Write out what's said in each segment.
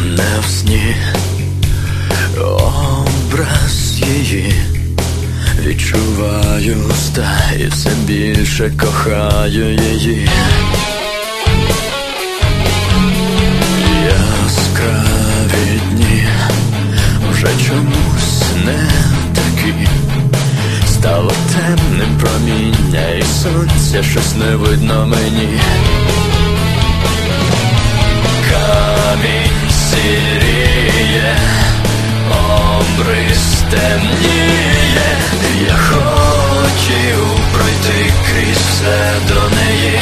не в сні, образ її відчуваю уста і все більше кохаю її. Яскраві дні вже чомусь не такі, стало темним проміння і сонця щось не видно мені. Камінь сіріє, обрис темніє, я хотів пройти крізь все до неї.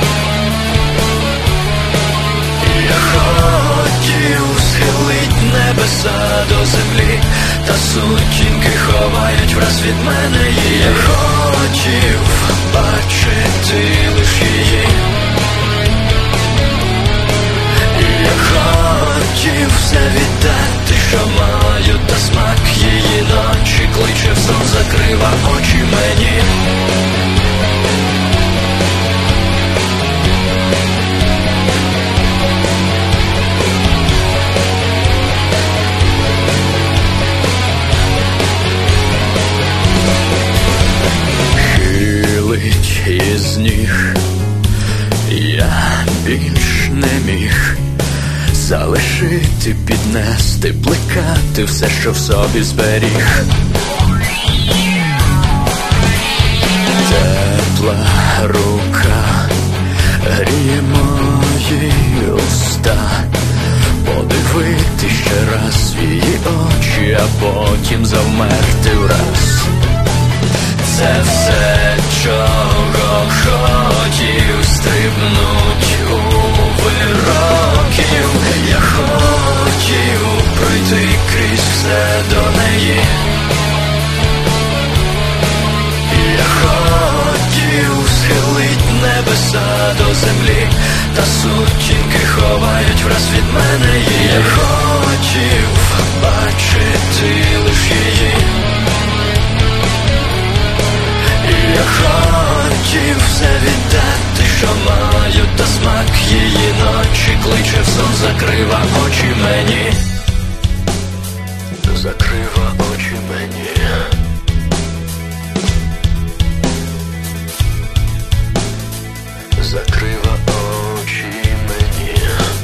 Я хотів схилить небеса до землі, та сутінки ховають враз від мене її. Я хотів бачити лиш її. Я хотів все віддати, що маю, та смак її ночі кличе в сон, закрива очі мені. Хилить із ніг, я більш не міг залишити, піднести, плекати все, що в собі зберіг. Тепла рука гріє мої уста, подивити ще раз в її очі, а потім завмерти враз. Це все, чого хотів, стрибнуть у вироків. Я хотів пройти крізь все до неї. Я хотів схилить небеса до землі, та сутінки ховають враз від мене її. Я хотів бачити лиш її. Я хотів все віддати, що маю, та смак її ночі кличе в сон, закрива очі мені. Закрива очі мені. Закрива очі мені.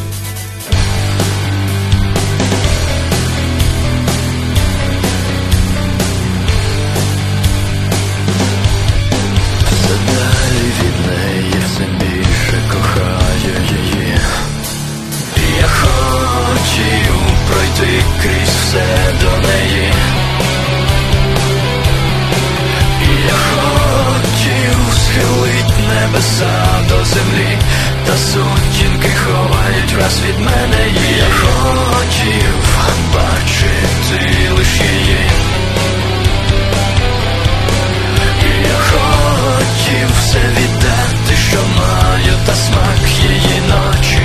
Все далі від неї, все більше кохаю її. Я хотів пройти крізь все до неї. Я хотів схилить небеса до землі, та сутінки ховають враз від мене її. Я хотів бачити лиш її. Я хотів все віддати, що маю, та смак її ночі